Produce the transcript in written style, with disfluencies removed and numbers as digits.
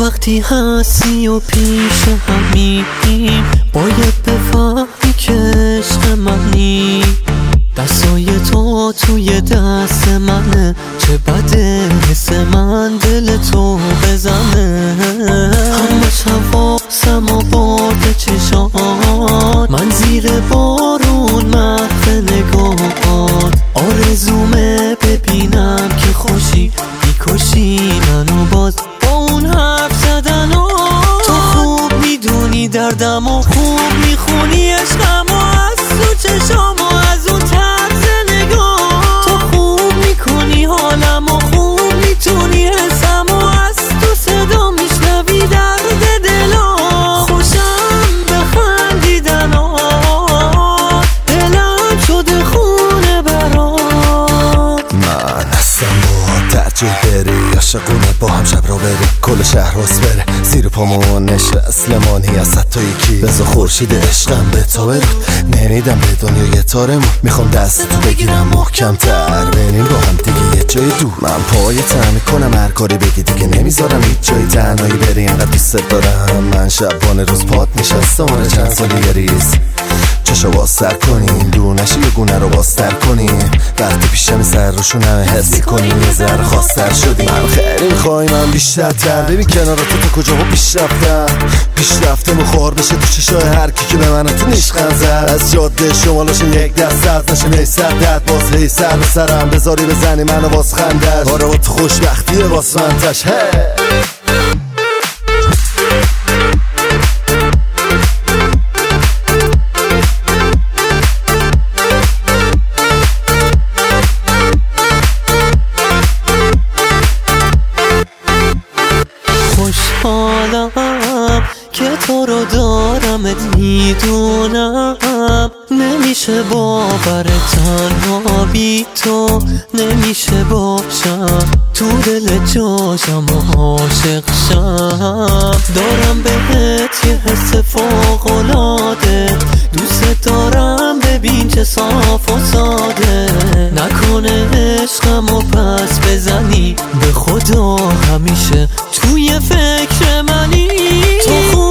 وقتی هستی و پیش همیم باید بفهمی که عشق منی. دستای تو توی دست منه، چه بده حس من دل تو بزنه. همش حواسم و برده چشات، من زیر بارون محو نگاهات. آرزومه ببینم که خوشی میکشی منو باز با اون حرف زدنات. تو خوب میدونی دردم و خوب میخونی عشقم و از تو چشام و از اون طرز نگاه. تو خوب میکنی حالم و خوب میتونی حسم و از تو صدا میشنوی درد دلا. خوشم بخندیدنات، دلم شده خونه برات. من هستم با ترجیح بری عاشقونه با هم شب رو بری، کل شهر راست بره زیر پامون نشست لمانی از حتی یکی. بذار خورشید عشقم به تا برود، نمیدم به دنیای تارمون. میخوام دست تو بگیرم محکم تر، بریم با هم دیگه یه جای دور. من پای تعمی کنم هر کاری بگی دیگه نمیذارم هیچ جای تنهایی بری، انقدر دوست دارم. من شبانه روز پات نشستم آره چند سالی یه ریز. چشو بازتر کنیم دور نشی یه گونه رو بازتر کنیم. وقتی پیشم سر روشون همه حسی کنیم یه ذره خواستر شدیم. من خیلی میخوای من بیشتر تر، ببین کنار تو کجا با پیشرفته مخور بشه تو چشای هر کی که به من تو نیشخند زد. از جاده شمالاشون یک دست سرد نشه میسر درد باز هی سر به سرم بذاری بزنی منو باز خندش. آره و تو خوشبختیه باز منتش خوشحالم که تو رو دارمت میدونم، نمیشه باور تنها بی تو نمیشه باشم. تو دل جاشم و عاشق شم، دارم بهت یه حس فوق‌العاده. دوست دارم ببین چه صاف و ساده، نکنه عشقم و پس بزنی. به خدا همیشه توی فکر منی. تو